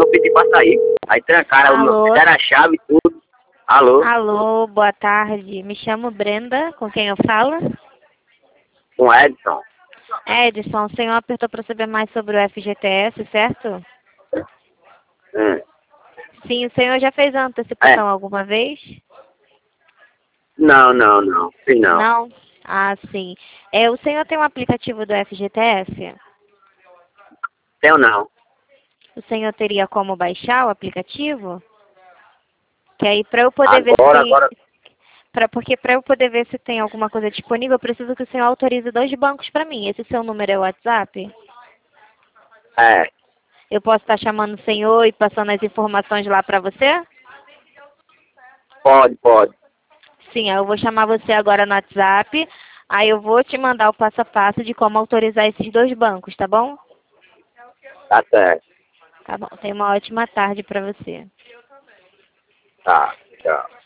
eu pedi pra sair. Aí trancaram, deram a chave e tudo. Alô? Alô, boa tarde. Me chamo Brenda, com quem eu falo? Com Edson. Edson, o senhor apertou para saber mais sobre o FGTS, certo? Sim, o senhor já fez a antecipação alguma vez? Não. Sim, não. Não? Ah, sim. O senhor tem um aplicativo do FGTS? Tenho não. O senhor teria como baixar o aplicativo? Que aí para eu poder ver se tem... Agora. Porque para eu poder ver se tem alguma coisa disponível, eu preciso que o senhor autorize 2 bancos para mim. Esse seu número é o WhatsApp? É. Eu posso estar chamando o senhor e passando as informações lá para você? Pode. Sim, eu vou chamar você agora no WhatsApp. Aí eu vou te mandar o passo a passo de como autorizar esses 2 bancos, tá bom? Tá certo. Tá bom. Tenha uma ótima tarde para você. Tá, tchau.